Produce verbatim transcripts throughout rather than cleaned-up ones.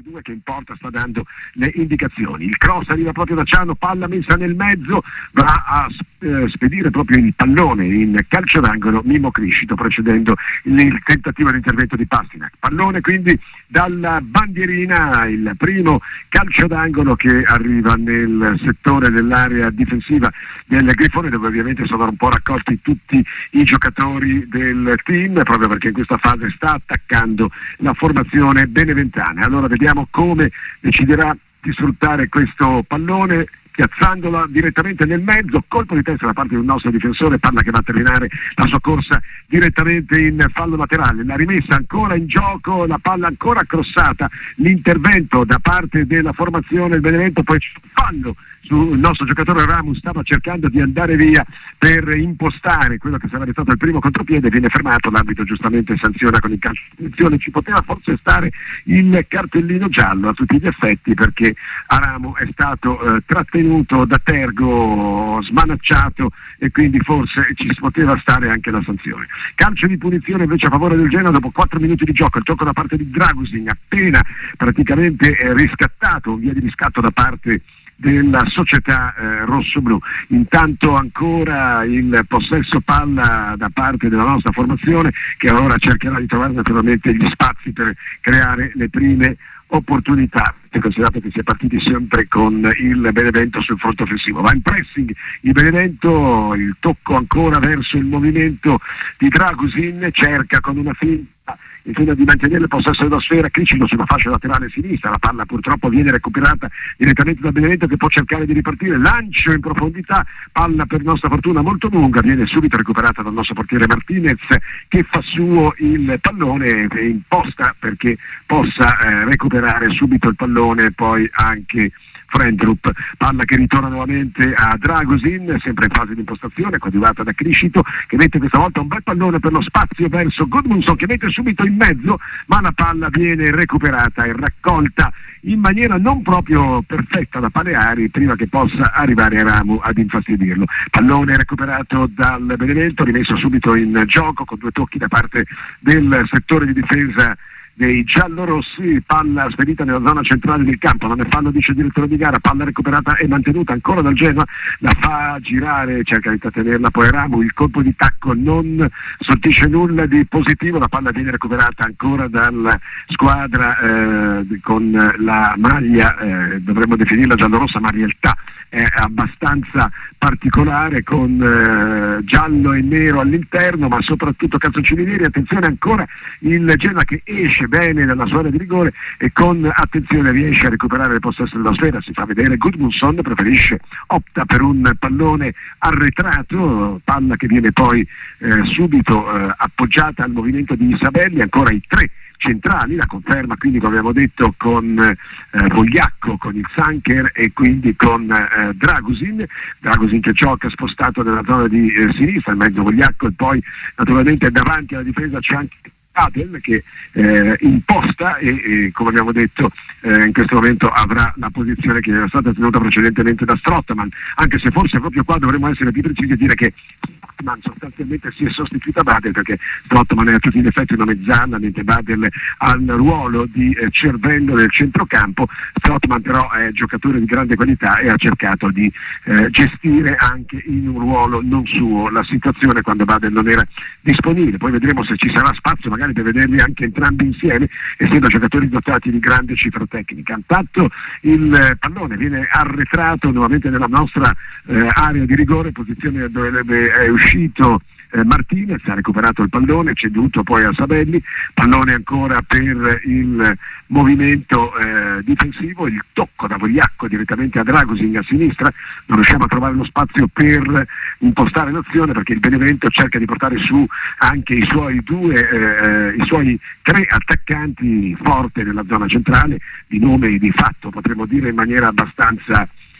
due che in porta sta dando le indicazioni. Il cross arriva proprio da Ciano, palla messa nel mezzo, va a eh, spedire proprio il pallone in calcio d'angolo Mimmo Criscito, precedendo il, il tentativo di intervento di Pastinak. Pallone quindi dalla bandierina, il primo calcio d'angolo che arriva nel settore dell'area difensiva del Grifone, dove ovviamente sono un po' raccolti tutti i giocatori del team, proprio perché in questa fase sta attaccando la formazione beneventana. Allora vediamo come deciderà di sfruttare questo pallone, piazzandola direttamente nel mezzo, colpo di testa da parte del nostro difensore, palla che va a terminare la sua corsa direttamente in fallo laterale, la rimessa ancora in gioco, la palla ancora crossata, l'intervento da parte della formazione del Benevento, poi fallo sul nostro giocatore Ramus, stava cercando di andare via per impostare quello che sarebbe stato il primo contropiede, viene fermato, l'arbitro giustamente sanziona con il calcio di punizione. Ci poteva forse stare il cartellino giallo a tutti gli effetti, perché Aramu è stato eh, trattenuto da Tergo, smanacciato, e quindi forse ci poteva stare anche la sanzione. Calcio di punizione invece a favore del Genoa dopo quattro minuti di gioco, il gioco da parte di Dragusin, appena praticamente eh, riscattato, un via di riscatto da parte della società eh, rossoblu. Intanto ancora il possesso palla da parte della nostra formazione, che ora cercherà di trovare naturalmente gli spazi per creare le prime opportunità, considerato che si è partiti sempre con il Benevento sul fronte offensivo. Va in pressing il Benevento, il tocco ancora verso il movimento di Dragusin, cerca con una finta in fine di mantenere il possesso della sfera, Criscito sulla fascia laterale sinistra, la palla purtroppo viene recuperata direttamente dal Benevento, che può cercare di ripartire, lancio in profondità, palla per nostra fortuna molto lunga, viene subito recuperata dal nostro portiere Martinez, che fa suo il pallone e imposta perché possa eh, recuperare subito il pallone poi anche Frendrup. Palla che ritorna nuovamente a Dragusin, sempre in fase di impostazione, coadiuvata da Criscito, che mette questa volta un bel pallone per lo spazio verso Gudmundsson, che mette subito in mezzo, ma la palla viene recuperata e raccolta in maniera non proprio perfetta da Paleari, prima che possa arrivare Aramu ad infastidirlo. Pallone recuperato dal Benevento, rimesso subito in gioco con due tocchi da parte del settore di difesa dei giallorossi, palla spedita nella zona centrale del campo, non è fallo, dice il direttore di gara, palla recuperata e mantenuta ancora dal Genoa, la fa girare, cerca di trattenerla poi Ramu, il colpo di tacco non sortisce nulla di positivo, la palla viene recuperata ancora dalla squadra eh, con la maglia, eh, dovremmo definirla giallorossa, ma in realtà è abbastanza particolare, con eh, giallo e nero all'interno, ma soprattutto calzoncini neri. Attenzione ancora il Genoa che esce bene dalla sua area di rigore e con attenzione riesce a recuperare il possesso della sfera, si fa vedere Gudmundsson, preferisce, opta per un pallone arretrato, palla che viene poi eh, subito eh, appoggiata al movimento di Isabelli, ancora i tre centrali, la conferma quindi come abbiamo detto con eh, Vogliacco, con il Sanker e quindi con eh, Dragusin, Dragusin che gioca spostato nella zona di eh, sinistra, in mezzo Vogliacco, e poi naturalmente davanti alla difesa c'è anche Adel che eh, imposta e, e come abbiamo detto eh, in questo momento avrà la posizione che era stata tenuta precedentemente da Strootman, anche se forse proprio qua dovremmo essere più precisi e dire che Strootman sostanzialmente si è sostituito a Badel, perché Strootman è a tutti gli effetti una mezzala, mentre Badel ha il ruolo di eh, cervello del centrocampo. Strootman però è giocatore di grande qualità e ha cercato di eh, gestire anche in un ruolo non suo la situazione quando Badel non era disponibile. Poi vedremo se ci sarà spazio magari per vederli anche entrambi insieme, essendo giocatori dotati di grande cifra tecnica. Intanto il pallone viene arretrato nuovamente nella nostra eh, area di rigore, posizione dove è uscito eh, Martinez, ha recuperato il pallone, ceduto poi a Sabelli, pallone ancora per il movimento eh, difensivo, il tocco da Vogliacco direttamente a Dragusin a sinistra, non riusciamo a trovare lo spazio per impostare l'azione perché il Benevento cerca di portare su anche i suoi due eh, i suoi tre attaccanti forti nella zona centrale, di nome e di fatto potremmo dire in maniera abbastanza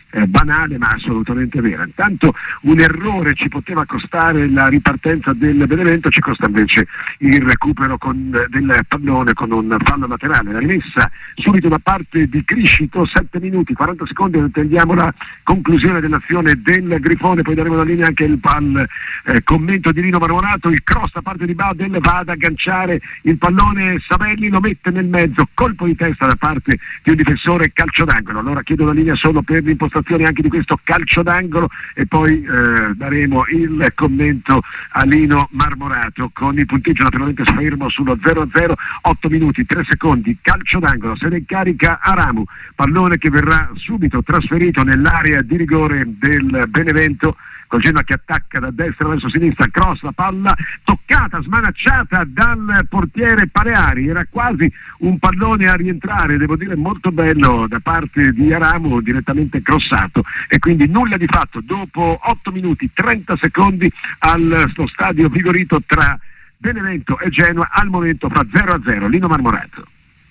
eh, banale ma assolutamente vera. Intanto un errore ci poteva costare la ripartenza del Benevento, ci costa invece il recupero con, del pallone con un fallo laterale, la rimessa subito da parte di Criscito, sette minuti quaranta secondi, attendiamo la conclusione dell'azione del Grifone, poi daremo la linea anche il, al eh, commento di Lino Marmorato. Il cross da parte di Badel va ad agganciare il pallone, Savelli lo mette nel mezzo, colpo di testa da parte di un difensore, calcio d'angolo. Allora chiedo la linea solo per l'impostazione anche di questo calcio d'angolo e poi eh, daremo il commento a Lino Marmorato con il punteggio naturalmente fermo sullo zero a zero, otto minuti tre secondi, calcio d'angolo, se ne incarica Aramu, pallone che verrà subito trasferito nell'area di rigore del Benevento, col Genoa che attacca da destra verso sinistra, cross, la palla toccata, smanacciata dal portiere Paleari, era quasi un pallone a rientrare, devo dire molto bello da parte di Aramu, direttamente crossato, e quindi nulla di fatto dopo otto minuti trenta secondi allo stadio Vigorito tra Benevento e Genoa, al momento fa zero a zero. Lino Marmorato.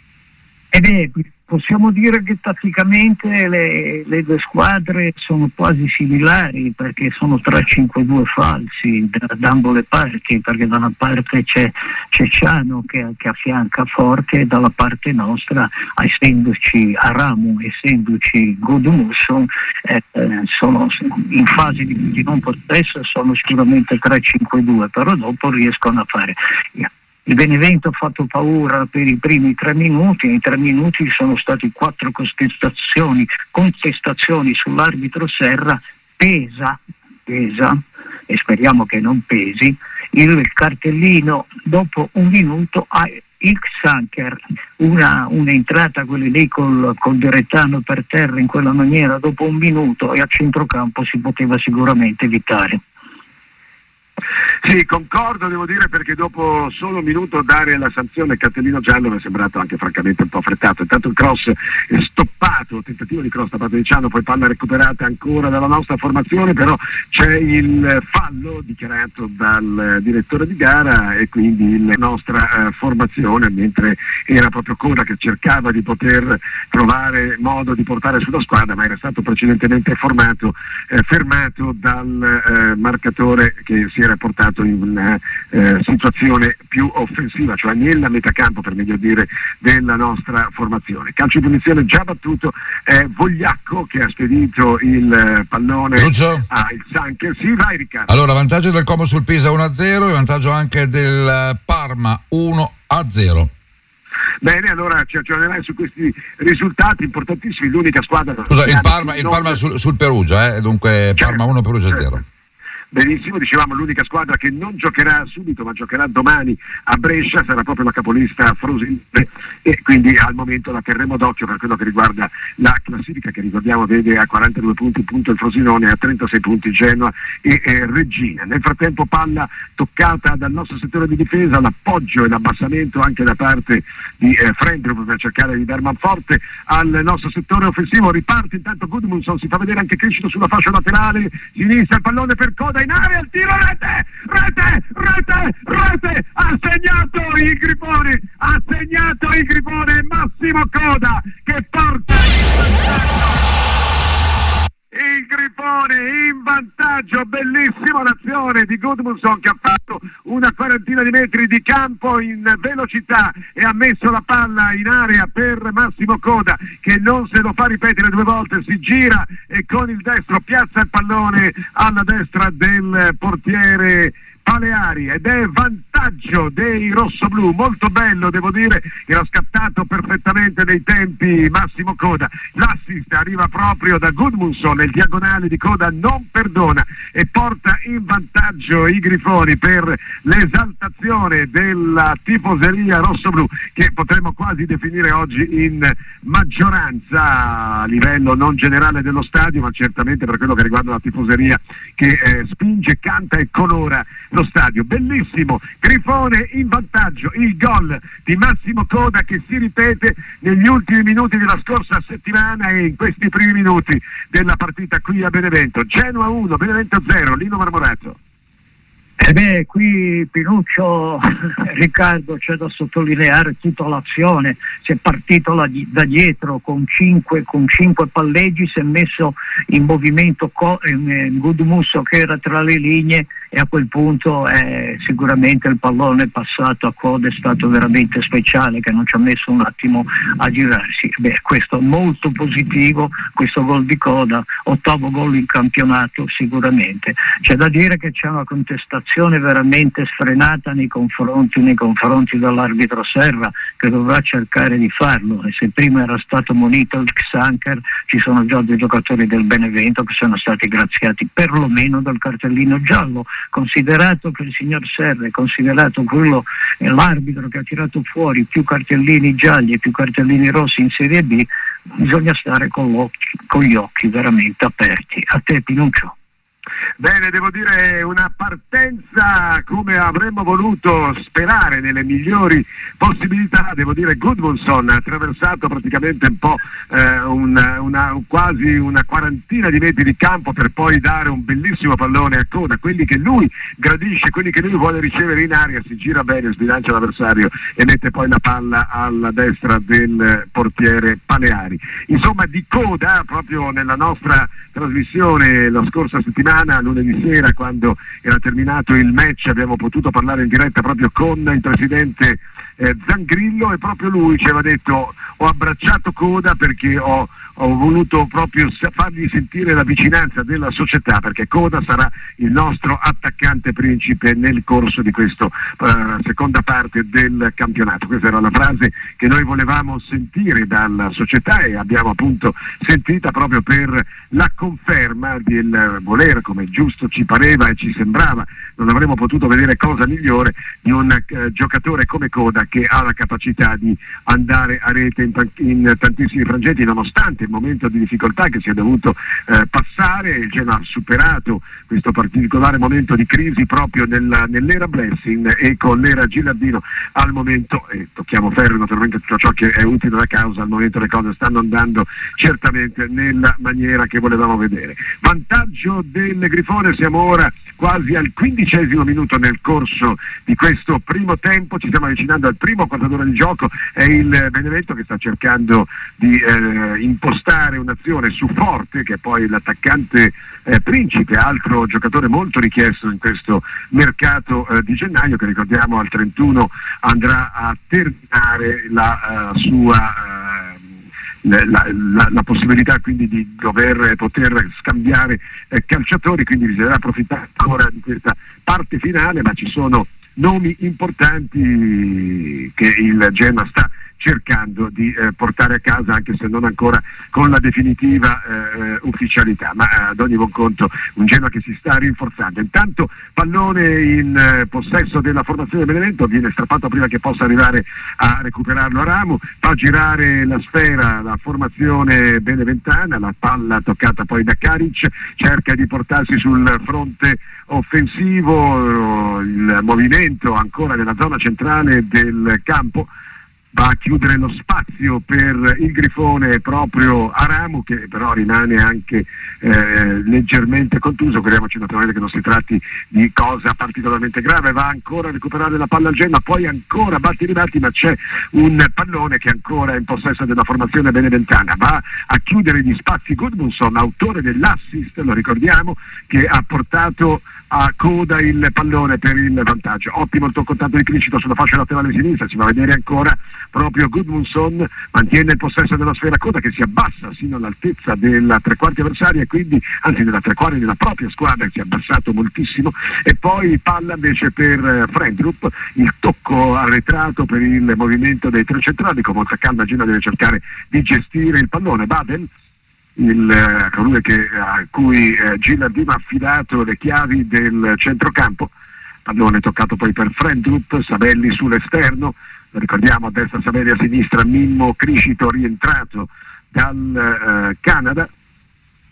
E beh, possiamo dire che tatticamente le, le due squadre sono quasi similari, perché sono tre cinque due falsi da, da ambo le parti, perché da una parte c'è, c'è Ciano che, che affianca forte e dalla parte nostra, essendoci Aramu, essendoci Gudmundsson, eh, eh, sono in fase di, di non possesso, sono sicuramente tre cinque due, però dopo riescono a fare... Il Benevento ha fatto paura per i primi tre minuti, in tre minuti sono stati quattro contestazioni, contestazioni sull'arbitro Serra, pesa, pesa, e speriamo che non pesi, il cartellino dopo un minuto a X-Anker, una, un'entrata quella lì col, col direttano per terra in quella maniera dopo un minuto, e a centrocampo si poteva sicuramente evitare. Sì, concordo, devo dire, perché dopo solo un minuto dare la sanzione cartellino giallo mi è sembrato anche francamente un po' affrettato. Intanto il cross è stoppato, tentativo di cross da parte di Ciano, poi palla recuperata ancora dalla nostra formazione, però c'è il fallo dichiarato dal direttore di gara e quindi la nostra eh, formazione, mentre era proprio Coda che cercava di poter trovare modo di portare sulla squadra, ma era stato precedentemente formato, eh, fermato dal eh, marcatore che si era portato in una eh, situazione più offensiva, cioè nella metacampo per meglio dire della nostra formazione. Calcio di punizione già battuto, è Vogliacco che ha spedito il pallone Lucio? a il Sanche. Sì, vai Riccardo. Allora, vantaggio del Como sul Pisa uno a zero e vantaggio anche del Parma uno a zero. Bene, allora ci aggiornerai su questi risultati importantissimi. L'unica squadra... Scusa, il Parma, il Parma sul, sul Perugia, eh? Dunque certo, Parma uno, Perugia zero. Certo. Benissimo, dicevamo l'unica squadra che non giocherà subito ma giocherà domani a Brescia sarà proprio la capolista Frosinone, e quindi al momento la terremo d'occhio per quello che riguarda la classifica, che ricordiamo vede a quarantadue punti punto il Frosinone, a trentasei punti Genoa e eh, Reggina. Nel frattempo palla toccata dal nostro settore di difesa, l'appoggio e l'abbassamento anche da parte di eh, Frendrup per cercare di dar manforte al nostro settore offensivo. Riparte intanto Gudmundsson, si fa vedere anche Criscito sulla fascia laterale sinistra, il pallone per Coda in area, il tiro, rete, rete, rete, rete, ha segnato il Grifone, ha segnato il Grifone, Massimo Coda che porta il Grifone in vantaggio. Bellissima l'azione di Gudmundsson che ha fatto una quarantina di metri di campo in velocità e ha messo la palla in area per Massimo Coda che non se lo fa ripetere due volte, si gira e con il destro piazza il pallone alla destra del portiere Paleari ed è vantaggio dei rossoblù. Molto bello, devo dire, era scattato perfettamente nei tempi Massimo Coda. L'assist arriva proprio da Gudmundsson, il diagonale di Coda non perdona e porta in vantaggio i Grifoni per l'esaltazione della tifoseria rossoblù, che potremmo quasi definire oggi in maggioranza a livello non generale dello stadio, ma certamente per quello che riguarda la tifoseria che eh, spinge, canta e colora lo stadio. Bellissimo, Grifone in vantaggio, il gol di Massimo Coda che si ripete negli ultimi minuti della scorsa settimana e in questi primi minuti della partita qui a Benevento. Genoa uno, Benevento zero. Lino Marmorato. Eh beh, qui Pinuccio, Riccardo, c'è da sottolineare tutta l'azione, si è partito la, da dietro con cinque, con cinque palleggi, si è messo in movimento Co, eh, Gudmusso che era tra le linee e a quel punto eh, sicuramente il pallone passato a Coda è stato veramente speciale, che non ci ha messo un attimo a girarsi. Beh, questo è molto positivo, questo gol di Coda, ottavo gol in campionato sicuramente. C'è da dire che c'è una contestazione veramente sfrenata nei confronti, nei confronti dell'arbitro Serra, che dovrà cercare di farlo, e se prima era stato monito il Xanker, ci sono già dei giocatori del Benevento che sono stati graziati perlomeno dal cartellino giallo. Considerato che il signor Serra è considerato quello, eh, l'arbitro che ha tirato fuori più cartellini gialli e più cartellini rossi in Serie B, bisogna stare con, con gli occhi veramente aperti. A te, Pinuccio. Bene, devo dire una partenza come avremmo voluto sperare, nelle migliori possibilità. Devo dire Gudmundsson ha attraversato praticamente un po' eh, una, una, quasi una quarantina di metri di campo per poi dare un bellissimo pallone a Coda, quelli che lui gradisce, quelli che lui vuole ricevere in aria, si gira bene, sbilancia l'avversario e mette poi la palla alla destra del portiere Paleari. Insomma, di Coda proprio nella nostra trasmissione la scorsa settimana, lunedì sera, quando era terminato il match, abbiamo potuto parlare in diretta proprio con il presidente eh, Zangrillo, e proprio lui ci aveva detto: ho abbracciato Coda perché ho, ho voluto proprio fargli sentire la vicinanza della società, perché Coda sarà il nostro attaccante principe nel corso di questa uh, seconda parte del campionato. Questa era la frase che noi volevamo sentire dalla società, e abbiamo appunto sentita proprio per la conferma del voler, come giusto ci pareva e ci sembrava, non avremmo potuto vedere cosa migliore di un uh, giocatore come Coda, che ha la capacità di andare a rete in, t- in tantissimi frangenti, nonostante il momento di difficoltà che si è dovuto eh, passare. Il Genoa ha superato questo particolare momento di crisi proprio nella, nell'era Blessing, e con l'era Gilardino al momento, e tocchiamo ferro naturalmente tutto ciò che è utile alla causa, al momento le cose stanno andando certamente nella maniera che volevamo vedere. Vantaggio del Grifone, siamo ora quasi al quindicesimo minuto nel corso di questo primo tempo, ci stiamo avvicinando al primo quarto d'ora di gioco. È il Benevento che sta cercando di eh, impostare un'azione su Forte, che è poi l'attaccante eh, principe, altro giocatore molto richiesto in questo mercato eh, di gennaio, che ricordiamo al trentuno andrà a terminare la uh, sua uh, La, la, la possibilità quindi di dover poter scambiare eh, calciatori, quindi bisognerà approfittare ancora di questa parte finale, ma ci sono nomi importanti che il Genoa sta cercando di eh, portare a casa, anche se non ancora con la definitiva eh, ufficialità, ma eh, ad ogni buon conto un Genoa che si sta rinforzando. Intanto pallone in eh, possesso della formazione Benevento, viene strappato prima che possa arrivare a recuperarlo Aramu, fa girare la sfera la formazione beneventana, la palla toccata poi da Karic, cerca di portarsi sul fronte offensivo, il movimento ancora nella zona centrale del campo, va a chiudere lo spazio per il Grifone proprio Aramu, che però rimane anche eh, leggermente contuso. Crediamoci naturalmente che non si tratti di cosa particolarmente grave, va ancora a recuperare la palla al Genoa, poi ancora batti ribatti, ma c'è un pallone che ancora è in possesso della formazione beneventana, va a chiudere gli spazi Gudmundsson, autore dell'assist, lo ricordiamo, che ha portato a Coda il pallone per il vantaggio. Ottimo il tocco tanto di Criscito sulla fascia laterale sinistra, si va a vedere ancora proprio Gudmundsson, mantiene il possesso della sfera Coda, che si abbassa sino all'altezza della tre quarti avversaria, e quindi anzi della tre quarti della propria squadra, che si è abbassato moltissimo, e poi palla invece per Frendrup, il tocco arretrato per il movimento dei tre centrali. Con molta calma Genoa deve cercare di gestire il pallone. Baden, il eh, colui che, a cui eh, Gilardino ha affidato le chiavi del centrocampo, pallone toccato poi per Frendrup, Sabelli sull'esterno, ricordiamo a destra Sabelli, a sinistra Mimmo Criscito rientrato dal eh, Canada.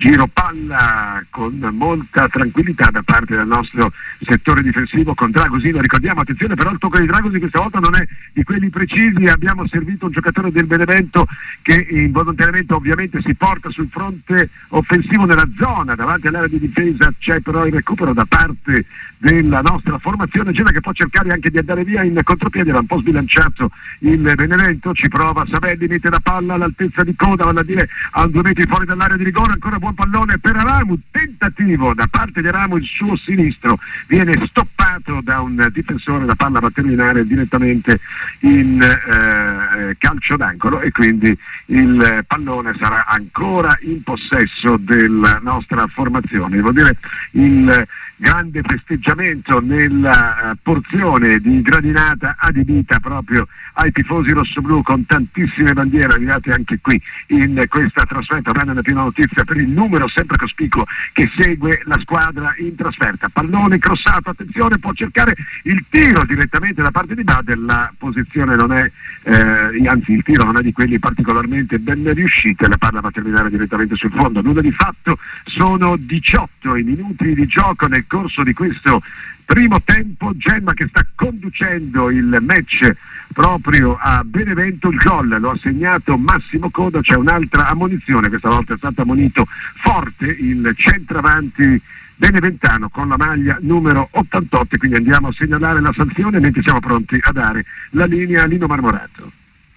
giro palla con molta tranquillità da parte del nostro settore difensivo con Dragosin. Ricordiamo, attenzione però, il tocco di Dragosin questa volta non è di quelli precisi, abbiamo servito un giocatore del Benevento che involontariamente ovviamente si porta sul fronte offensivo nella zona davanti all'area di difesa. C'è però il recupero da parte della nostra formazione, Gela che può cercare anche di andare via in contropiede, era un po' sbilanciato il Benevento, ci prova Sabelli, mette la palla all'altezza di coda, vale a dire a due metri fuori dall'area di rigore, ancora buon pallone per Aramu, tentativo da parte di Aramu, il suo sinistro viene stoppato da un difensore, la palla va a terminare direttamente in eh, calcio d'angolo e quindi il pallone sarà ancora in possesso della nostra formazione. Devo dire, il grande festeggiamento nella porzione di gradinata adibita proprio ai tifosi rossoblù, con tantissime bandiere arrivate anche qui in questa trasferta. Prende la prima notizia per il numero sempre cospicuo che segue la squadra in trasferta. Pallone crossato, attenzione, può cercare il tiro direttamente da parte di Badel, la posizione non è eh, anzi il tiro non è di quelli particolarmente ben riusciti, la palla va a terminare direttamente sul fondo. Nulla di fatto, sono diciotto i minuti di gioco nel corso di questo primo tempo. Gemma che sta conducendo il match proprio a Benevento, il gol lo ha segnato Massimo Coda, c'è un'altra ammonizione, questa volta è stato ammonito forte il centravanti beneventano con la maglia numero ottantotto, quindi andiamo a segnalare la sanzione mentre siamo pronti a dare la linea a Lino Marmorato.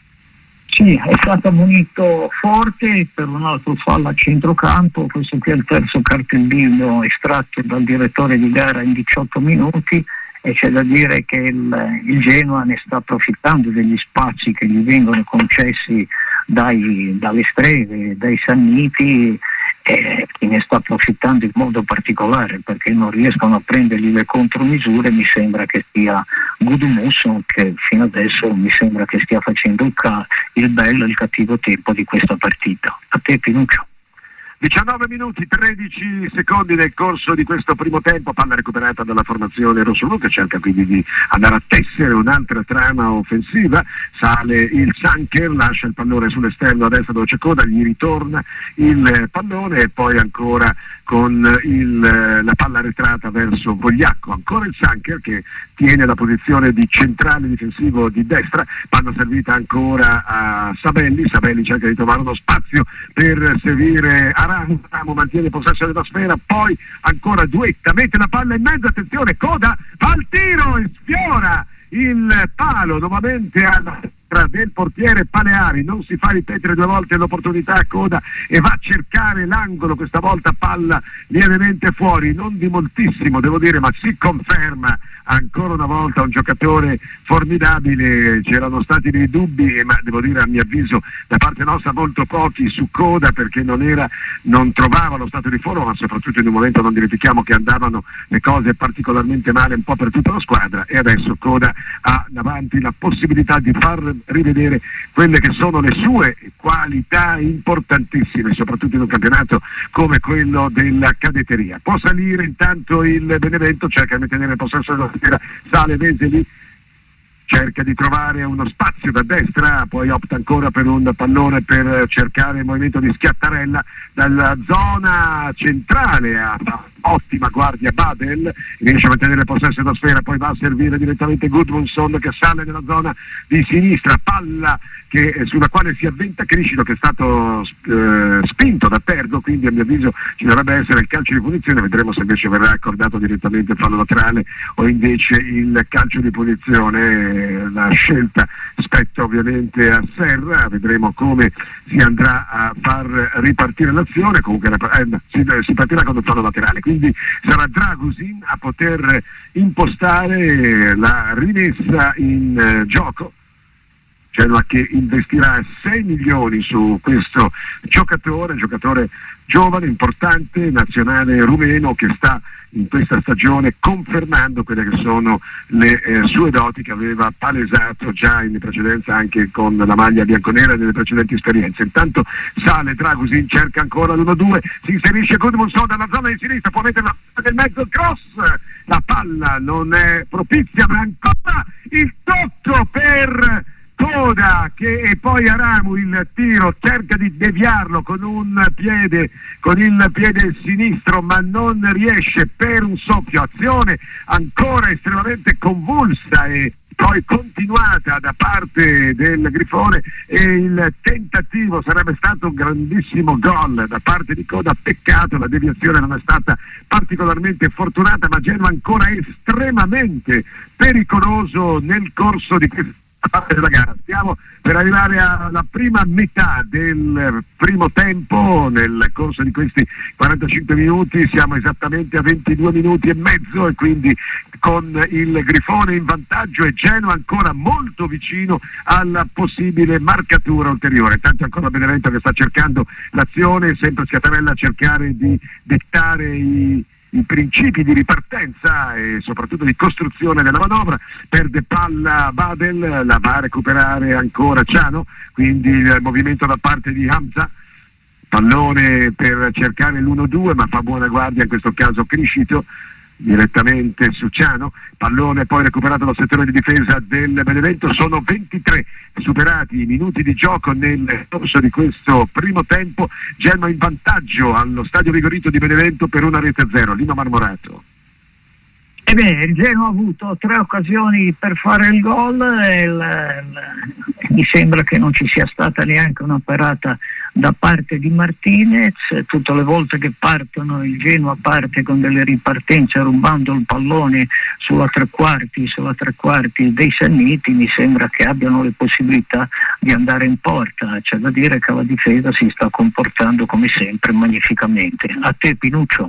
Sì, è stato ammonito forte per un altro fallo a centrocampo. Questo qui è il terzo cartellino estratto dal direttore di gara in diciotto minuti e c'è da dire che il, il Genoa ne sta approfittando degli spazi che gli vengono concessi dai, dalle streghe, dai Sanniti, e che ne sta approfittando in modo particolare perché non riescono a prendergli le contromisure. Mi sembra che sia Gudmundsson che fino adesso mi sembra che stia facendo il, ca- il bello e il cattivo tempo di questa partita. A te Pinuccio. diciannove minuti tredici secondi nel corso di questo primo tempo, palla recuperata dalla formazione rossoblù che cerca quindi di andare a tessere un'altra trama offensiva. Sale il Sanker, lascia il pallone sull'esterno a destra dove c'è Coda, gli ritorna il pallone e poi ancora con il, la palla arretrata verso Vogliacco, ancora il Sanker che tiene la posizione di centrale difensivo di destra, palla servita ancora a Sabelli, Sabelli cerca di trovare uno spazio per servire Aramu, Aramu mantiene possesso della sfera, poi ancora Duetta, mette la palla in mezzo, attenzione, Coda fa il tiro e sfiora il palo nuovamente alla del portiere Paleari, non si fa ripetere due volte l'opportunità a Coda e va a cercare l'angolo, questa volta palla lievemente fuori, non di moltissimo devo dire, ma si conferma ancora una volta un giocatore formidabile. C'erano stati dei dubbi, ma devo dire a mio avviso da parte nostra molto pochi su Coda perché non era, non trovava lo stato di forma, ma soprattutto in un momento non dimentichiamo che andavano le cose particolarmente male un po' per tutta la squadra e adesso Coda ha davanti la possibilità di far rivedere quelle che sono le sue qualità importantissime, soprattutto in un campionato come quello della cadetteria. Può salire intanto il Benevento, cerca di tenere possesso della sfera, sale Veseli, cerca di trovare uno spazio da destra, poi opta ancora per un pallone per cercare il movimento di Schiattarella dalla zona centrale, a ottima guardia Badel, riesce a mantenere possesso della sfera, poi va a servire direttamente Gudmundsson che sale nella zona di sinistra, palla che, sulla quale si avventa Criscito che è stato eh, spinto da Tergo, quindi a mio avviso ci dovrebbe essere il calcio di punizione, vedremo se invece verrà accordato direttamente il fallo laterale o invece il calcio di punizione. La scelta spetta ovviamente a Serra, vedremo come si andrà a far ripartire l'azione, comunque eh, si, si partirà con il fallo laterale, quindi sarà Dragosin a poter impostare la rimessa in eh, gioco. Genoa che investirà sei milioni su questo giocatore, giocatore giovane, importante, nazionale rumeno che sta in questa stagione confermando quelle che sono le eh, sue doti che aveva palesato già in precedenza anche con la maglia bianconera nelle precedenti esperienze. Intanto sale Dragosin, cerca ancora l'uno due, si inserisce Gudmundsson dalla zona di sinistra, può metterla nel mezzo, il cross, la palla non è propizia ma ancora il tocco per Coda che e poi Aramu il tiro cerca di deviarlo con un piede con il piede sinistro, ma non riesce per un soffio. Azione ancora estremamente convulsa e poi continuata da parte del Grifone, e il tentativo sarebbe stato un grandissimo gol da parte di Coda. Peccato, la deviazione non è stata particolarmente fortunata, ma Genoa ancora estremamente pericoloso nel corso di questa parte della gara. Stiamo per arrivare alla prima metà del primo tempo. Nel corso di questi quarantacinque minuti siamo esattamente a ventidue minuti e mezzo, e quindi con il Grifone in vantaggio e Genoa ancora molto vicino alla possibile marcatura ulteriore. Tanto ancora Benevento che sta cercando l'azione, sempre Schiattarella a cercare di dettare i i principi di ripartenza e soprattutto di costruzione della manovra. Perde palla Badel, la va a recuperare ancora Ciano, quindi il movimento da parte di Hamza, pallone per cercare l'uno due, ma fa buona guardia in questo caso Criscito direttamente su Ciano. Pallone poi recuperato dal settore di difesa del Benevento. Sono ventitré superati i minuti di gioco nel corso di questo primo tempo. Genoa in vantaggio allo stadio Vigorito di Benevento per una rete a zero. Lino Marmorato. Ebbene, il Genoa ha avuto tre occasioni per fare il gol e il, il, mi sembra che non ci sia stata neanche una parata da parte di Martinez. Tutte le volte che partono il Genoa parte con delle ripartenze rubando il pallone sulla tre quarti, sulla tre quarti dei Sanniti. Mi sembra che abbiano le possibilità di andare in porta. C'è da dire che la difesa si sta comportando come sempre magnificamente. A te Pinuccio.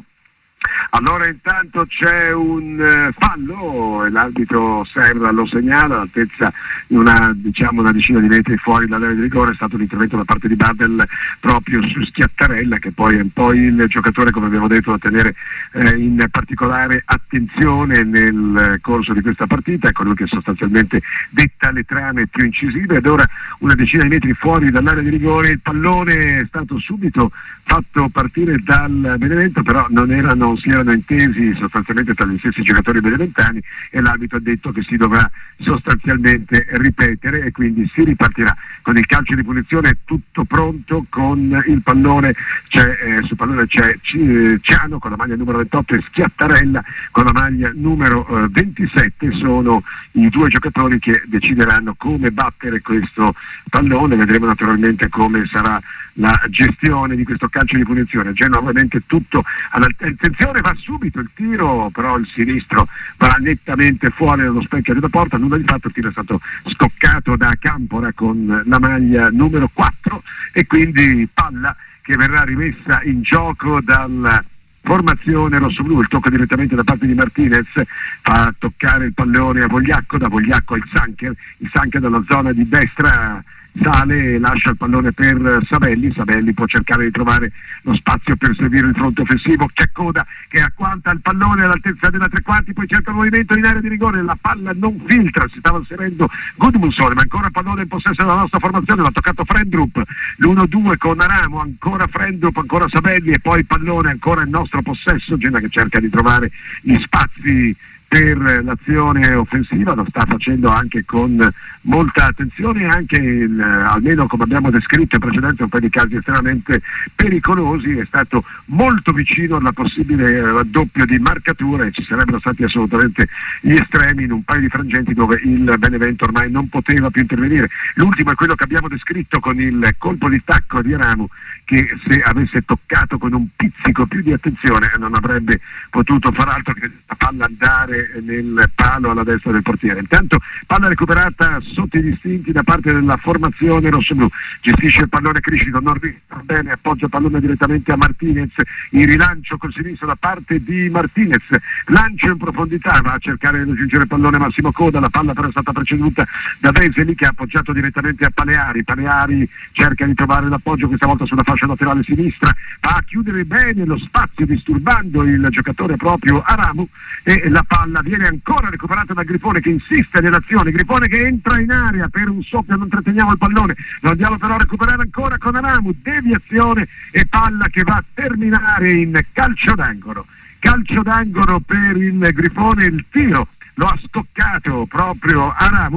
Allora intanto c'è un eh, fallo e l'arbitro Serra lo segnala all'altezza di una, diciamo, una decina di metri fuori dall'area di rigore. È stato un intervento da parte di Badel proprio su Schiattarella, che poi è un po' il giocatore, come abbiamo detto, da tenere eh, in particolare attenzione nel corso di questa partita. È colui che sostanzialmente detta le trame più incisive, ed ora una decina di metri fuori dall'area di rigore il pallone è stato subito fatto partire dal Benevento, però non erano non si erano intesi sostanzialmente tra gli stessi giocatori beneventani, e l'arbitro ha detto che si dovrà sostanzialmente ripetere e quindi si ripartirà con il calcio di punizione. È tutto pronto con il pallone, c'è, eh, sul pallone c'è Ciano con la maglia numero ventotto e Schiattarella con la maglia numero eh, ventisette. Sono i due giocatori che decideranno come battere questo pallone. Vedremo naturalmente come sarà la gestione di questo calcio di punizione. Genoa ovviamente tutto all'attenzione, va subito il tiro, però il sinistro va nettamente fuori dallo specchio della porta. Nulla di fatto, il tiro è stato scoccato da Campora con la maglia numero quattro, e quindi palla che verrà rimessa in gioco dalla formazione rossoblu. Il tocco direttamente da parte di Martinez fa toccare il pallone a Vogliacco, da Vogliacco al Sancher, il Sancher dalla zona di destra sale e lascia il pallone per Sabelli. Sabelli può cercare di trovare lo spazio per servire il fronte offensivo. C'è Coda che agguanta il pallone all'altezza della tre quarti, poi cerca il movimento in area di rigore, la palla non filtra, si stava inserendo Gudmundsson, ma ancora pallone in possesso della nostra formazione. L'ha toccato Frendrup, l'uno due con Aramo, ancora Frendrup, ancora Sabelli, e poi pallone ancora in nostro possesso. Genoa che cerca di trovare gli spazi per l'azione offensiva, lo sta facendo anche con molta attenzione, anche il, almeno come abbiamo descritto in precedenza, un paio di casi estremamente pericolosi. È stato molto vicino alla possibile raddoppio di marcatura, e ci sarebbero stati assolutamente gli estremi in un paio di frangenti dove il Benevento ormai non poteva più intervenire. L'ultimo è quello che abbiamo descritto con il colpo di tacco di Aramu, che se avesse toccato con un pizzico più di attenzione non avrebbe potuto far altro che la palla andare nel palo alla destra del portiere. Intanto palla recuperata sotto i distinti da parte della formazione rossoblu. Gestisce il pallone Criscito, non riesce bene, appoggia il pallone direttamente a Martinez, il rilancio col sinistro da parte di Martinez, lancio in profondità, va a cercare di raggiungere il pallone Massimo Coda, la palla però è stata preceduta da Veseli che ha appoggiato direttamente a Paleari. Paleari cerca di trovare l'appoggio questa volta sulla fascia laterale sinistra, va a chiudere bene lo spazio disturbando il giocatore proprio Aramu, e la palla viene ancora recuperata da Grifone che insiste nell'azione. Grifone che entra in area per un soffio, non tratteniamo il pallone, lo andiamo però a recuperare ancora con Aramu, deviazione e palla che va a terminare in calcio d'angolo. Calcio d'angolo per il Grifone, il tiro lo ha scoccato proprio Aramu,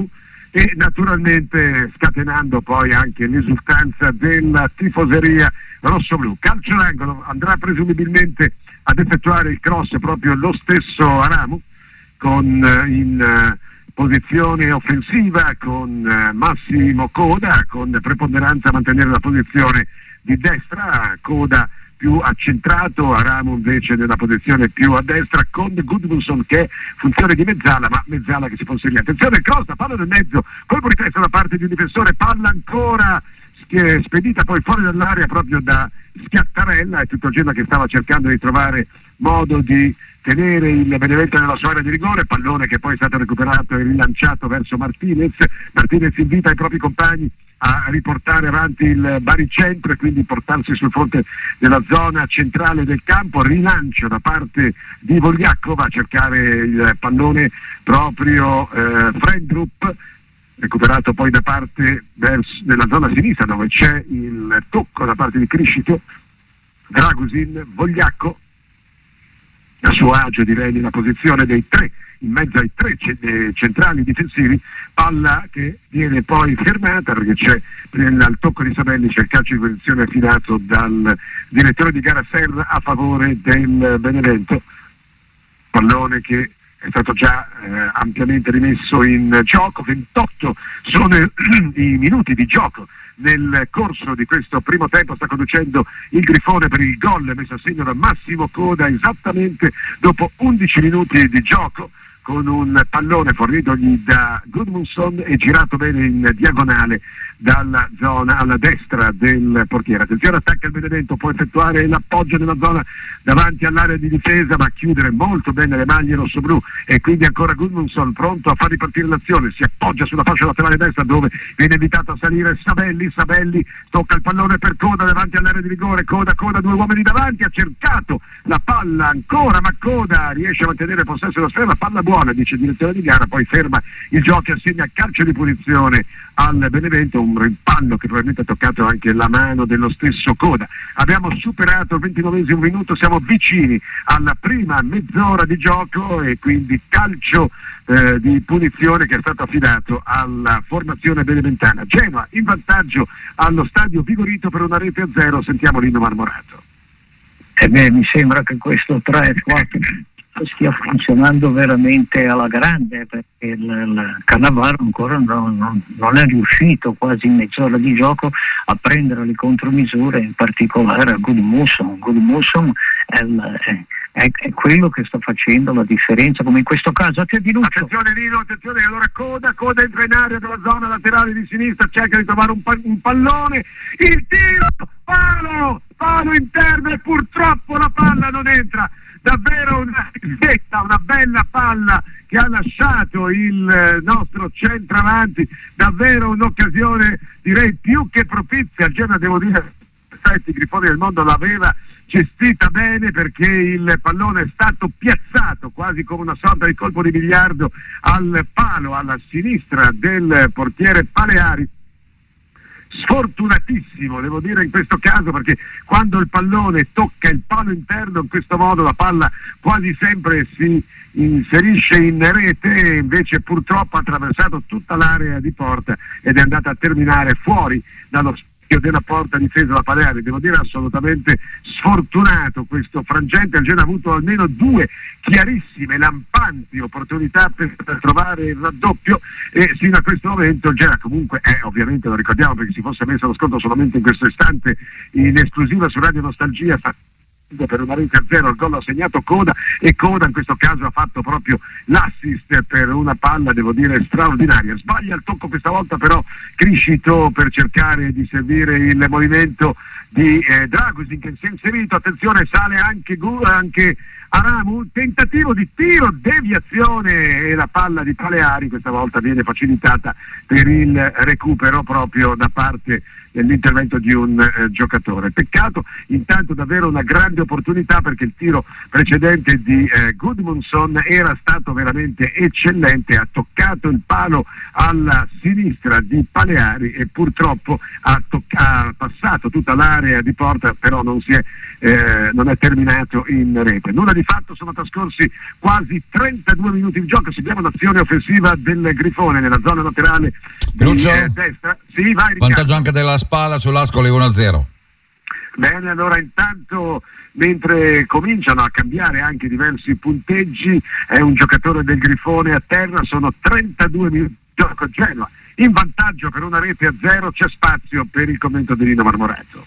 e naturalmente scatenando poi anche l'esultanza della tifoseria rossoblu. Calcio d'angolo, andrà presumibilmente ad effettuare il cross proprio lo stesso Aramu, con in uh, posizione offensiva con uh, Massimo Coda, con preponderanza a mantenere la posizione di destra, Coda più accentrato, Aramu invece nella posizione più a destra, con Gudmundsson che è funzione di mezzala, ma mezzala che si può inserire. Attenzione, cross, palla nel mezzo, colpo di testa da parte di un difensore, palla ancora spedita poi fuori dall'area proprio da Schiattarella, e tutto il Genoa che stava cercando di trovare modo di tenere il Benevento nella sua area di rigore, pallone che poi è stato recuperato e rilanciato verso Martinez. Martinez invita i propri compagni a riportare avanti il baricentro e quindi portarsi sul fronte della zona centrale del campo. Rilancio da parte di Vogliacco, va a cercare il pallone proprio eh, Frendrup, recuperato poi da parte verso, della zona sinistra dove c'è il tocco da parte di Criscito. Dragusin, Vogliacco a suo agio direi nella posizione dei tre, in mezzo ai tre centrali difensivi, palla che viene poi fermata perché c'è al tocco di Sabelli, c'è il calcio di punizione affidato dal direttore di gara Serra a favore del Benevento, pallone che è stato già eh, ampiamente rimesso in gioco. ventotto sono i minuti di gioco nel corso di questo primo tempo. Sta conducendo il Grifone per il gol messo a segno da Massimo Coda esattamente dopo undici minuti di gioco, con un pallone fornitogli da Gudmundsson e girato bene in diagonale dalla zona alla destra del portiere. Attenzione, attacca il Benevento, può effettuare l'appoggio nella zona davanti all'area di difesa, ma chiudere molto bene le maglie rossoblu, e quindi ancora Gudmundsson pronto a far ripartire l'azione, si appoggia sulla fascia laterale destra dove viene invitato a salire Sabelli. Sabelli tocca il pallone per Coda davanti all'area di rigore, Coda, Coda, due uomini davanti, ha cercato la palla ancora, ma Coda riesce a mantenere possesso della sfera, palla buona, dice il direttore di gara, poi ferma il gioco e assegna calcio di punizione al Benevento, un rimpallo che probabilmente ha toccato anche la mano dello stesso Coda. Abbiamo superato il ventinovesimo minuto, siamo vicini alla prima mezz'ora di gioco e quindi calcio eh, di punizione che è stato affidato alla formazione beneventana. Genoa in vantaggio allo stadio Vigorito per una rete a zero. Sentiamo l'inno marmorato. Eh beh, mi sembra che questo tre quattro stia funzionando veramente alla grande, perché il, il Cannavaro ancora non, non, non è riuscito quasi in mezz'ora di gioco a prendere le contromisure, in particolare a Gudmundsson. Gudmundsson è, è, è, è quello che sta facendo la differenza, come in questo caso. Attenzione Nino, attenzione, allora Coda, Coda entra in area dalla zona laterale di sinistra, cerca di trovare un, pa- un pallone, il tiro, palo, palo interno, e purtroppo la palla non entra. Davvero una ricetta, una bella palla che ha lasciato il nostro centravanti, davvero un'occasione direi più che propizia. Il Genoa, devo dire, i Grifoni del Mondo l'aveva gestita bene, perché il pallone è stato piazzato quasi come una sorta di colpo di biliardo al palo alla sinistra del portiere Paleari. Sfortunatissimo devo dire in questo caso, perché quando il pallone tocca il palo interno in questo modo la palla quasi sempre si inserisce in rete, e invece purtroppo ha attraversato tutta l'area di porta ed è andata a terminare fuori dallo spazio della porta difesa da Paleari. Devo dire assolutamente sfortunato questo frangente. Il Genoa ha avuto almeno due chiarissime, lampanti opportunità per, per trovare il raddoppio, e fino a questo momento il Genoa comunque è, ovviamente lo ricordiamo perché si fosse messo allo sconto solamente in questo istante in esclusiva su Radio Nostalgia, sta per una rete a zero. Il gol ha segnato Coda, e Coda in questo caso ha fatto proprio l'assist per una palla, devo dire, straordinaria. Sbaglia il tocco questa volta però Criscito per cercare di servire il movimento di eh, Dragusin, che si è inserito. Attenzione, sale anche, anche Aramu, tentativo di tiro, deviazione, e la palla di Paleari questa volta viene facilitata per il recupero proprio da parte dell'intervento di un eh, giocatore. Peccato, intanto davvero una grande opportunità, perché il tiro precedente di eh, Gudmundsson era stato veramente eccellente, ha toccato il palo alla sinistra di Paleari e purtroppo ha, tocca- ha passato tutta l'area di porta, però non si è, eh, non è terminato in rete. Nulla di di fatto sono trascorsi quasi trentadue minuti di gioco, seguiamo l'azione offensiva del Grifone nella zona laterale di eh, destra. Sì, vai, vantaggio anche della Spalla sull'Ascoli uno a zero. Bene, allora intanto mentre cominciano a cambiare anche diversi punteggi, è un giocatore del Grifone a terra, sono trentadue minuti di gioco, Genoa in vantaggio per una rete a zero, c'è spazio per il commento di Rino Marmorazzo.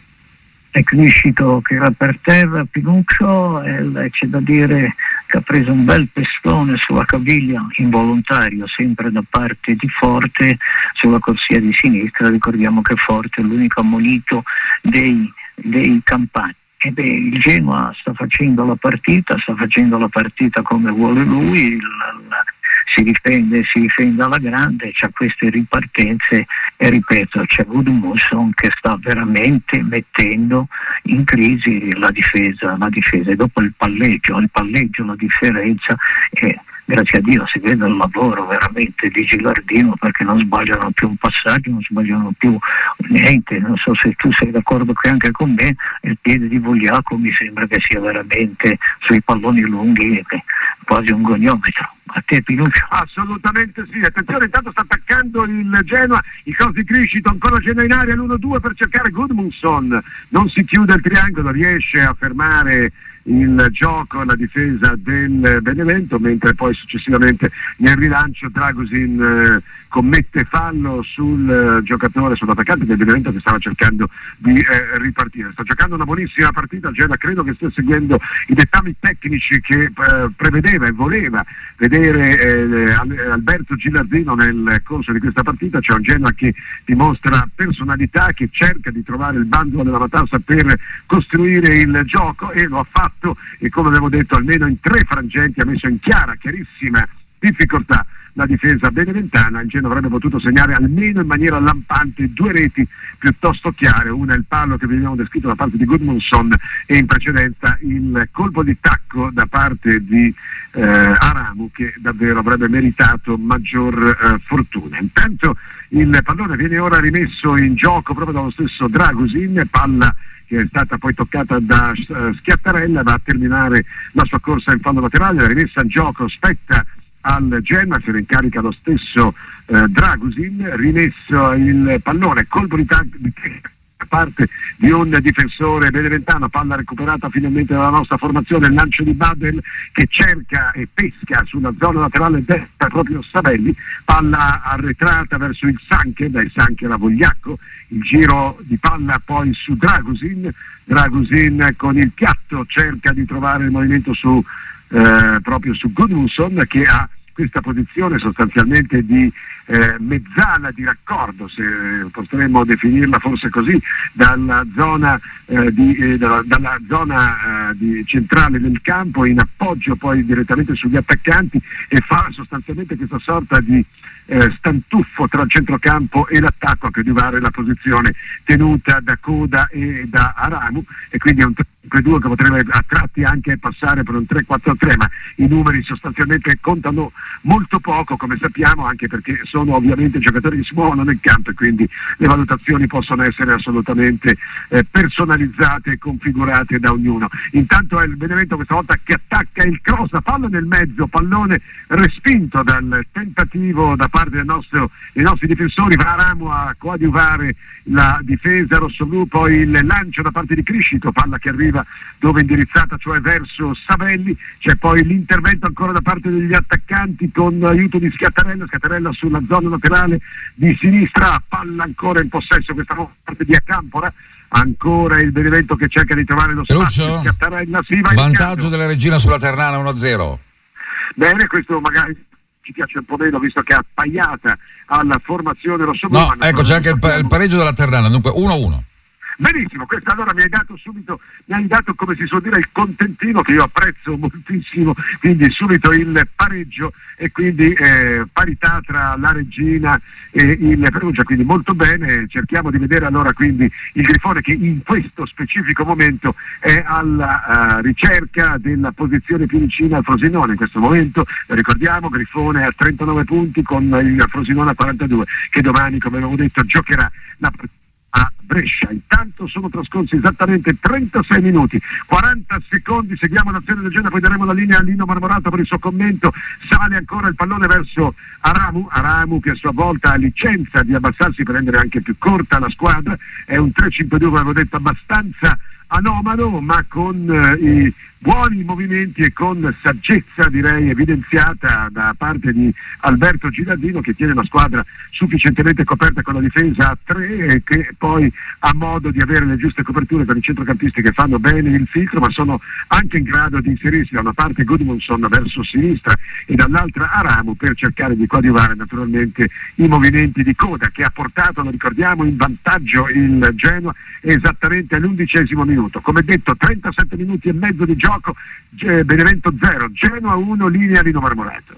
È Criscito che era per terra, Pinuccio, e c'è da dire che ha preso un bel pestone sulla caviglia involontario, sempre da parte di Forte, sulla corsia di sinistra. Ricordiamo che Forte è l'unico ammonito dei, dei campani. E beh, il Genoa sta facendo la partita, sta facendo la partita come vuole lui, il, la, si difende, si difende alla grande, c'ha queste ripartenze e ripeto, c'è Gudmundsson che sta veramente mettendo in crisi la difesa, la difesa e dopo il palleggio, il palleggio, la differenza è, grazie a Dio si vede il lavoro veramente di Gilardino, perché non sbagliano più un passaggio, non sbagliano più niente. Non so se tu sei d'accordo che anche con me il piede di Vogliaco mi sembra che sia veramente sui palloni lunghi quasi un goniometro. A te, Pinuccio? Assolutamente sì, attenzione, intanto sta attaccando il Genoa, il cross di Criscito, ancora Genoa in aria, l'uno due per cercare Gudmundsson, non si chiude il triangolo, riesce a fermare il gioco, la difesa del Benevento, mentre poi successivamente nel rilancio Dragusin eh, commette fallo sul eh, giocatore, sull'attaccante del Benevento che stava cercando di eh, ripartire. Sta giocando una buonissima partita il Genoa, credo che stia seguendo i dettami tecnici che eh, prevedeva e voleva vedere eh, Alberto Gilardino nel corso di questa partita. C'è un Genoa che dimostra personalità, che cerca di trovare il bandolo della matassa per costruire il gioco e lo ha fatto, e come abbiamo detto almeno in tre frangenti ha messo in chiara, chiarissima difficoltà la difesa beneventana. Il Genoa avrebbe potuto segnare almeno in maniera lampante due reti piuttosto chiare, una il palo che veniamo descritto da parte di Gudmundsson e in precedenza il colpo di tacco da parte di eh, Aramu, che davvero avrebbe meritato maggior eh, fortuna. Intanto il pallone viene ora rimesso in gioco proprio dallo stesso Dragusin, palla che è stata poi toccata da uh, Schiattarella, va a terminare la sua corsa in fallo laterale, la rimessa in gioco spetta al Genoa, se ne incarica lo stesso uh, Dragusin, rimesso il pallone, colpo di tacco da parte di un difensore beneventano, palla recuperata finalmente dalla nostra formazione, il lancio di Badel che cerca e pesca sulla zona laterale destra proprio Sabelli, palla arretrata verso il Sanche, dai Sanche alla Vogliacco, il giro di palla poi su Dragusin, Dragusin con il piatto cerca di trovare il movimento su eh, proprio su Gudmundsson, che ha questa posizione sostanzialmente di eh, mezzala di raccordo, se potremmo definirla forse così, dalla zona, eh, di, eh, dalla, dalla zona eh, di centrale del campo in appoggio poi direttamente sugli attaccanti, e fa sostanzialmente questa sorta di eh, stantuffo tra il centrocampo e l'attacco a coadiuvare la posizione tenuta da Coda e da Aramu, e quindi è un tre due che potrebbe a tratti anche passare per un tre quattro tre, ma i numeri sostanzialmente contano molto poco, come sappiamo, anche perché sono ovviamente giocatori che si muovono nel campo e quindi le valutazioni possono essere assolutamente eh, personalizzate e configurate da ognuno. Intanto è il Benevento questa volta che attacca il cross, la palla nel mezzo, pallone respinto dal tentativo da parte del nostro, dei nostri difensori, va Aramu a coadiuvare la difesa rossoblù, poi il lancio da parte di Criscito, palla che arriva dove indirizzata, cioè verso Sabelli, c'è poi l'intervento ancora da parte degli attaccanti con l'aiuto di Schiattarella, Schiattarella sulla zona laterale di sinistra, palla ancora in possesso questa volta da parte di Acampora, ancora il Benevento che cerca di trovare lo spazio, Schiattarella si va vantaggio della Regina sulla Ternana uno a zero. Bene, questo magari ci piace un po' meno visto che è appaiata alla formazione rossoblù. No, ecco, c'è anche il, pa- il pareggio della Ternana, dunque uno a uno. Benissimo, questo allora mi hai dato subito, mi hai dato come si suol dire il contentino che io apprezzo moltissimo, quindi subito il pareggio e quindi eh, parità tra la Regina e il Perugia, quindi molto bene. Cerchiamo di vedere allora quindi il Grifone che in questo specifico momento è alla uh, ricerca della posizione più vicina al Frosinone in questo momento, ricordiamo Grifone a trentanove punti con il Frosinone a quarantadue, che domani, come avevo detto, giocherà la partita a Brescia. Intanto sono trascorsi esattamente trentasei minuti, quaranta secondi, seguiamo l'azione del Genoa, poi daremo la linea a Lino Marmorato per il suo commento. Sale ancora il pallone verso Aramu, Aramu che a sua volta ha licenza di abbassarsi per rendere anche più corta la squadra, è un tre cinque due, come avevo detto, abbastanza anomalo, ma con eh, i buoni movimenti e con saggezza, direi, evidenziata da parte di Alberto Gilardino, che tiene la squadra sufficientemente coperta con la difesa a tre e che poi ha modo di avere le giuste coperture per i centrocampisti che fanno bene il filtro, ma sono anche in grado di inserirsi da una parte Gudmundsson verso sinistra e dall'altra Aramu per cercare di coadiuvare naturalmente i movimenti di coda, che ha portato, lo ricordiamo, in vantaggio il Genoa esattamente all'undicesimo minuto. Come detto, trentasette minuti e mezzo di gioco, Benevento zero, Genoa uno, linea Lino Marmorato.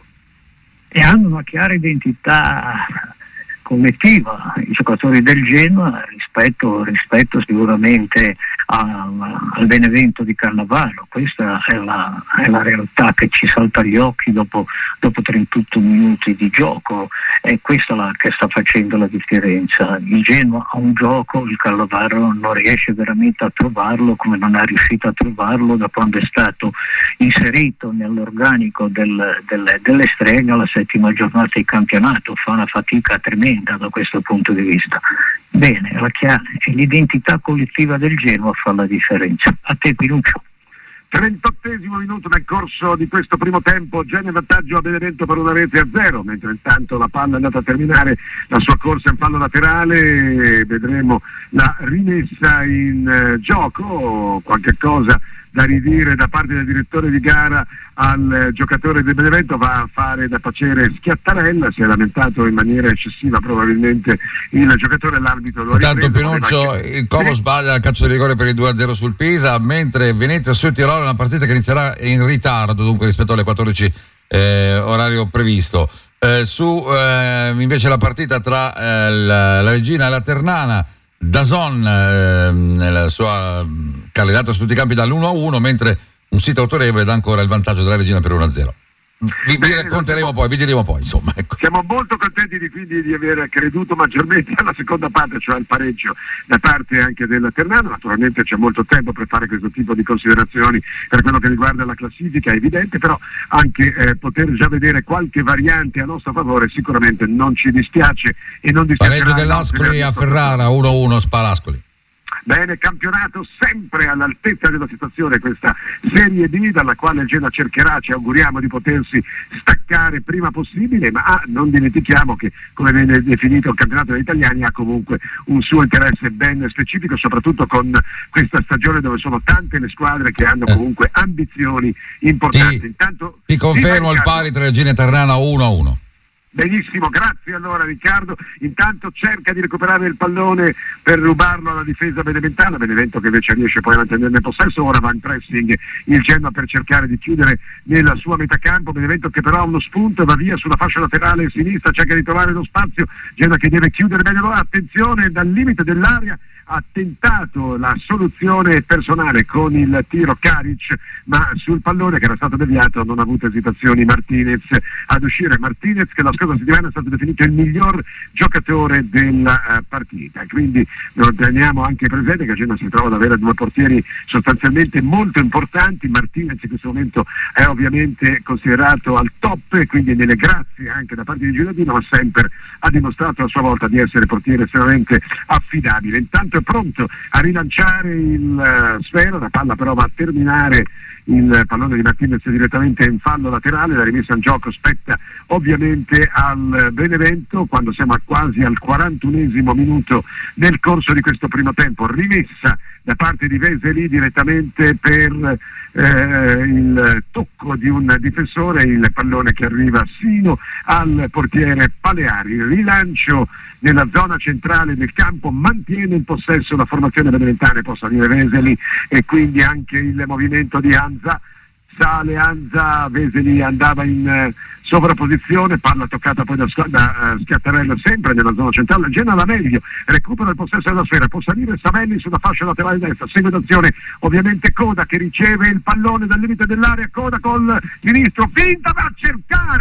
E hanno una chiara identità collettiva i giocatori del Genoa rispetto, rispetto sicuramente a, al Benevento di Cannavaro. Questa è la, è la realtà che ci salta agli occhi dopo, dopo trentotto minuti di gioco, è questa la, che sta facendo la differenza. Il Genoa ha un gioco, il Cannavaro non riesce veramente a trovarlo, come non è riuscito a trovarlo da quando è stato inserito nell'organico del, del, delle streghe alla settima giornata di campionato. Fa una fatica tremenda da questo punto di vista. Bene, la chiara, è l'identità collettiva del Genoa fa la differenza. A te, Pinuccio. trentottesimo minuto nel corso di questo primo tempo, Genoa in vantaggio a Benevento per una rete a zero, mentre intanto la palla è andata a terminare la sua corsa in fallo laterale. Vedremo la rimessa in eh, gioco, qualche cosa da ridire da parte del direttore di gara al giocatore del Benevento, va a fare da tacere Schiattarella, si è lamentato in maniera eccessiva probabilmente il giocatore, l'arbitro lo ha intanto ripreso. Pinuccio, Anche... il Como sì. Sbaglia il calcio di rigore per il due a zero sul Pisa, mentre Venezia-Sud-Tirolo è una partita che inizierà in ritardo dunque rispetto alle quattordici eh, orario previsto. Eh, su eh, invece la partita tra eh, la, la Regina e la Ternana, DAZN eh, nella sua calendato su tutti i campi dall'uno a uno, mentre un sito autorevole dà ancora il vantaggio della Regina per uno a zero. Vi, vi racconteremo poi, vi diremo poi, insomma. Ecco. Siamo molto contenti di, quindi di aver creduto maggiormente alla seconda parte, cioè al pareggio da parte anche della Ternana. Naturalmente c'è molto tempo per fare questo tipo di considerazioni per quello che riguarda la classifica, è evidente, però anche eh, poter già vedere qualche variante a nostro favore sicuramente non ci dispiace e non dispiacerà. Pareggio dell'Ascoli a Ferrara, uno a uno Spalascoli. Bene, campionato sempre all'altezza della situazione, questa Serie D dalla quale il Genoa cercherà, ci auguriamo, di potersi staccare prima possibile, ma ah, non dimentichiamo che, come viene definito il campionato degli italiani, ha comunque un suo interesse ben specifico, soprattutto con questa stagione dove sono tante le squadre che hanno comunque ambizioni importanti. Ti, Intanto, ti confermo il pari tra Regina e Ternana uno a uno. Benissimo, grazie allora Riccardo. Intanto cerca di recuperare il pallone per rubarlo alla difesa beneventana, Benevento che invece riesce poi a mantenerne possesso. Ora va in pressing il Genoa per cercare di chiudere nella sua metacampo, Benevento che però ha uno spunto e va via sulla fascia laterale sinistra, cerca di trovare lo spazio, Genoa che deve chiudere bene. Allora attenzione, dal limite dell'area ha tentato la soluzione personale con il tiro Karic, ma sul pallone che era stato deviato non ha avuto esitazioni Martinez ad uscire. Martinez che la scorsa settimana è stato definito il miglior giocatore della uh, partita, quindi lo teniamo anche presente che il Genoa si trova ad avere due portieri sostanzialmente molto importanti. Martinez in questo momento è ovviamente considerato al top e quindi nelle grazie anche da parte di Gilardino, ma sempre ha dimostrato a sua volta di essere portiere estremamente affidabile. Intanto è pronto a rilanciare il uh, Sfera, la palla però va a terminare il pallone di Martinez direttamente in fallo laterale, la rimessa in gioco spetta ovviamente al Benevento quando siamo a quasi al quarantunesimo minuto nel corso di questo primo tempo, rimessa da parte di Veseli direttamente per eh, il tocco di un difensore, il pallone che arriva sino al portiere Paleari, rilancio nella zona centrale del campo, mantiene in possesso la formazione beneventana, può salire Veseli e quindi anche il movimento di Anza. Sale Anza, Veseli andava in eh, sovrapposizione, palla toccata poi da, da uh, Schiattarella sempre nella zona centrale, Genoa la meglio, recupera il possesso della sfera, può salire Savelli sulla fascia laterale destra, segue d'azione ovviamente Coda che riceve il pallone dal limite dell'area, Coda col sinistro, finta, va a cercare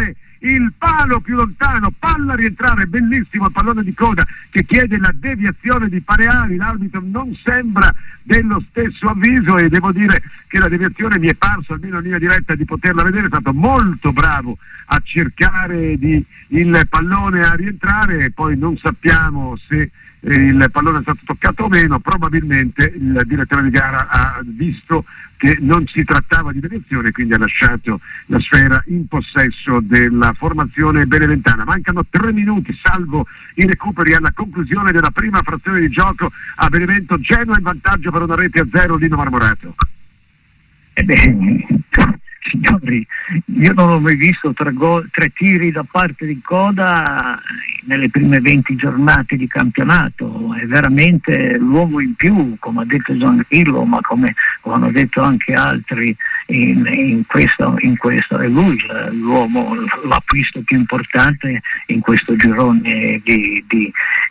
il palo più lontano, palla a rientrare, bellissimo il pallone di coda che chiede la deviazione di Pareari, l'arbitro non sembra dello stesso avviso e devo dire che la deviazione mi è parso almeno in linea diretta di poterla vedere, è stato molto bravo a cercare di il pallone a rientrare e poi non sappiamo se il pallone è stato toccato o meno, probabilmente il direttore di gara ha visto che non si trattava di deviazione e quindi ha lasciato la sfera in possesso della formazione beneventana. Mancano tre minuti salvo i recuperi alla conclusione della prima frazione di gioco a Benevento. Genoa in vantaggio per una rete a zero, Lino Marmorato. Ebbene, signori, io non ho mai visto tre, gol, tre tiri da parte di Coda nelle prime venti giornate di campionato, è veramente l'uomo in più, come ha detto Zangrillo, ma come, come hanno detto anche altri in, in, questo, in questo, è lui l'uomo, l'acquisto più importante in questo girone di, di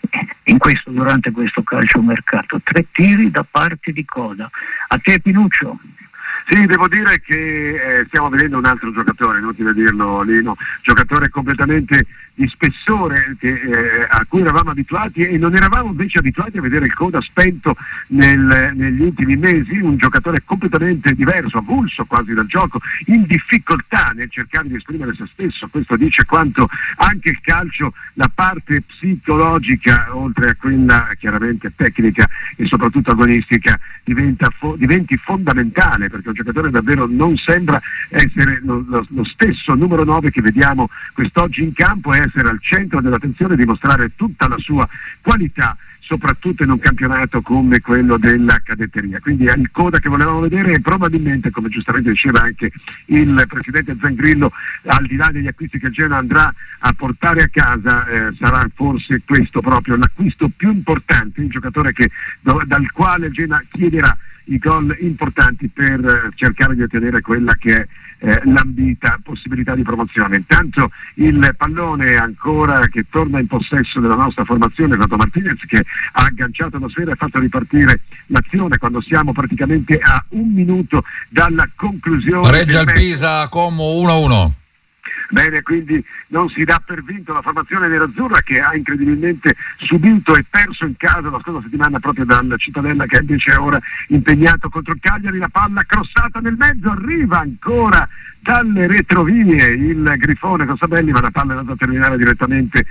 in questo, durante questo calciomercato. Tre tiri da parte di Coda. A te Pinuccio. Sì, devo dire che eh, stiamo vedendo un altro giocatore, inutile dirlo Lino, giocatore completamente di spessore che, eh, a cui eravamo abituati e non eravamo invece abituati a vedere il Coda spento nel, negli ultimi mesi, un giocatore completamente diverso, avulso quasi dal gioco, in difficoltà nel cercare di esprimere se stesso. Questo dice quanto anche il calcio, la parte psicologica, oltre a quella chiaramente tecnica e soprattutto agonistica, diventa fo- diventi fondamentale, perché un giocatore davvero non sembra essere lo, lo, lo stesso numero nove che vediamo quest'oggi in campo e essere al centro dell'attenzione e dimostrare tutta la sua qualità, soprattutto in un campionato come quello della cadetteria. Quindi è il Coda che volevamo vedere e probabilmente, come giustamente diceva anche il presidente Zangrillo, al di là degli acquisti che il Genoa andrà a portare a casa, eh, sarà forse questo proprio l'acquisto più importante, il giocatore che, do, dal quale il Genoa chiederà i gol importanti per eh, cercare di ottenere quella che è eh, l'ambita possibilità di promozione. Intanto il pallone ancora che torna in possesso della nostra formazione, Renato Martinez, che ha agganciato la sfera e ha fatto ripartire l'azione quando siamo praticamente a un minuto dalla conclusione. Pareggia il Pisa Como uno a uno. Bene, quindi non si dà per vinto la formazione nerazzurra, che ha incredibilmente subito e perso in casa la scorsa settimana proprio dal Cittadella, che invece è ora impegnato contro il Cagliari. La palla crossata nel mezzo, arriva ancora dalle retrovie il Grifone Cossabelli, ma la palla è andata a terminare direttamente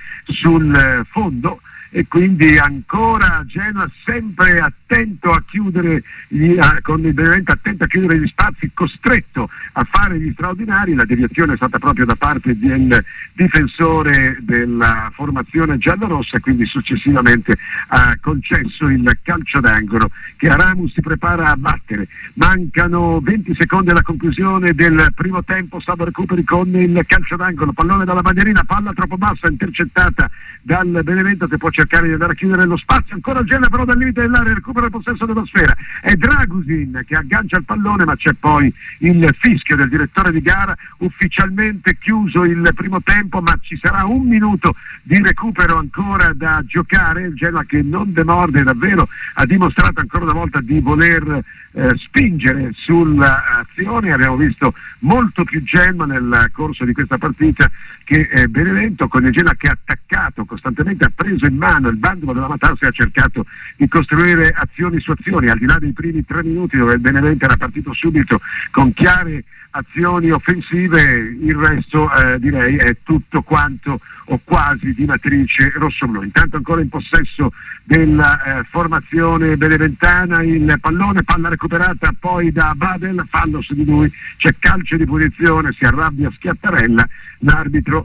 sul fondo. E quindi ancora Genoa sempre attento a chiudere gli, a, con il Benevento attento a chiudere gli spazi, costretto a fare gli straordinari. La deviazione è stata proprio da parte del difensore della formazione giallorossa e quindi successivamente ha concesso il calcio d'angolo che Aramus si prepara a battere. Mancano venti secondi alla conclusione del primo tempo. Sabo recuperi con il calcio d'angolo, pallone dalla bandierina, palla troppo bassa, intercettata dal Benevento che può cercare di andare a chiudere lo spazio. Ancora il Genoa però dal limite dell'area recupera il possesso della sfera, è Dragusin che aggancia il pallone, ma c'è poi il fischio del direttore di gara. Ufficialmente chiuso il primo tempo, ma ci sarà un minuto di recupero ancora da giocare. Il Genoa che non demorde, davvero ha dimostrato ancora una volta di voler eh, spingere sull'azione. Abbiamo visto molto più Genoa nel corso di questa partita che eh, Benevento, con il Genoa che ha attaccato costantemente, ha preso in mano il bandolo della Matarsi e ha cercato di costruire azioni su azioni, al di là dei primi tre minuti dove il Benevento era partito subito con chiare azioni offensive. Il resto eh, direi è tutto quanto o quasi di matrice rossoblu. Intanto ancora in possesso della eh, formazione beneventana il pallone, palla recuperata poi da Badel, fallo su di lui, c'è calcio di punizione, si arrabbia Schiattarella, l'arbitro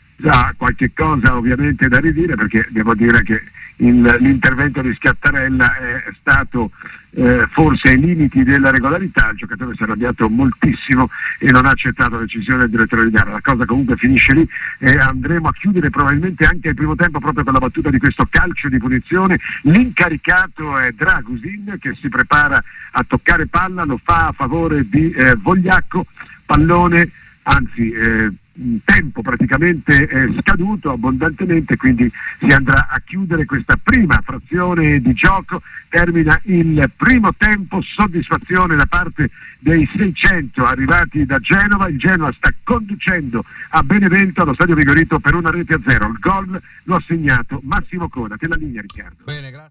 ha qualche cosa ovviamente da ridire, perché devo dire che il, l'intervento di Schiattarella è stato eh, forse ai limiti della regolarità. Il giocatore si è arrabbiato moltissimo e non ha accettato la decisione del direttore di gara. La cosa comunque finisce lì e andremo a chiudere probabilmente anche il primo tempo proprio per la battuta di questo calcio di punizione. L'incaricato è Dragusin che si prepara a toccare palla, lo fa a favore di eh, Vogliacco, pallone anzi eh, tempo praticamente eh, scaduto abbondantemente, quindi si andrà a chiudere questa prima frazione di gioco. Termina il primo tempo, soddisfazione da parte dei seicento arrivati da Genova. Il Genoa sta conducendo a Benevento allo Stadio Vigorito per una rete a zero. Il gol lo ha segnato Massimo Coda. Te la linea, Riccardo. Bene, grazie.